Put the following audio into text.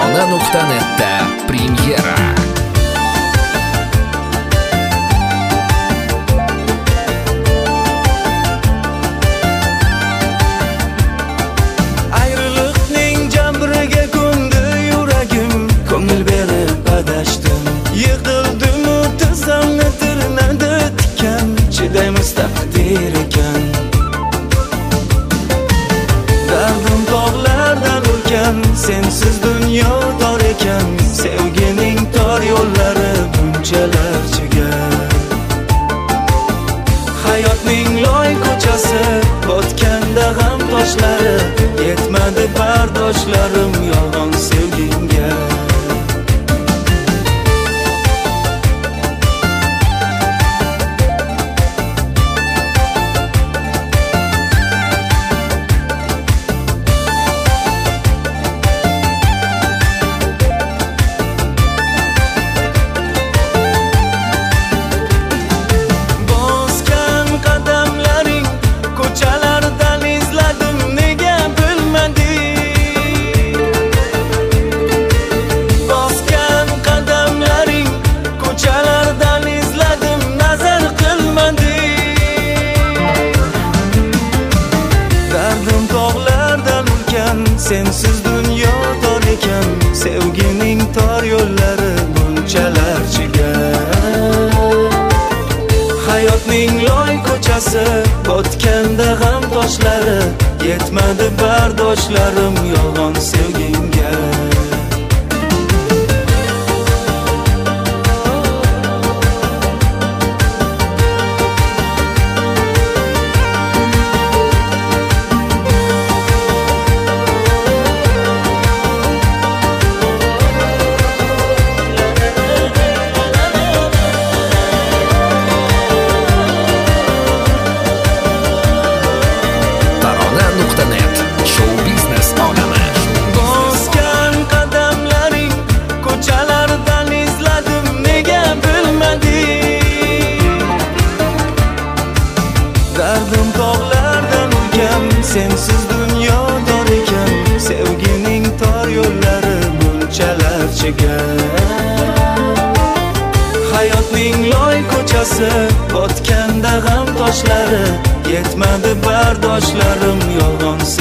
Tarona.net'da premyera. Ayrılıkning jambriga ko'ndi yuragim, ko'ngil berib adashdim. Yiqildim o'tizamni tirnadi tikan, chidaymiz taqdir ekan. Dardim tog'lardan ulkan, sensiz dunyo tor ekan. Sevgining tor yo'llari bunchalar chigal. Hayotning loy ko'chasi, botganda g'am toshlari, yetmadi bardoshlarim yolg'on sevgingga. Sensiz dunyo tor ekan, sevgining tor yo'llari bunchalar chigal. Hayotning loy ko'chasi, botganda g'am toshlari, yetmadi bardoshlarim yolg'on sevgingga. Dardim tog'lardan ulkan, sensiz dunyo tor ekan. Sevgining tor yo'llari bunchalar chigal. Hayotning loy ko'chasi, botganda g'am toshlari, yetmadi bardoshlarim yolg'on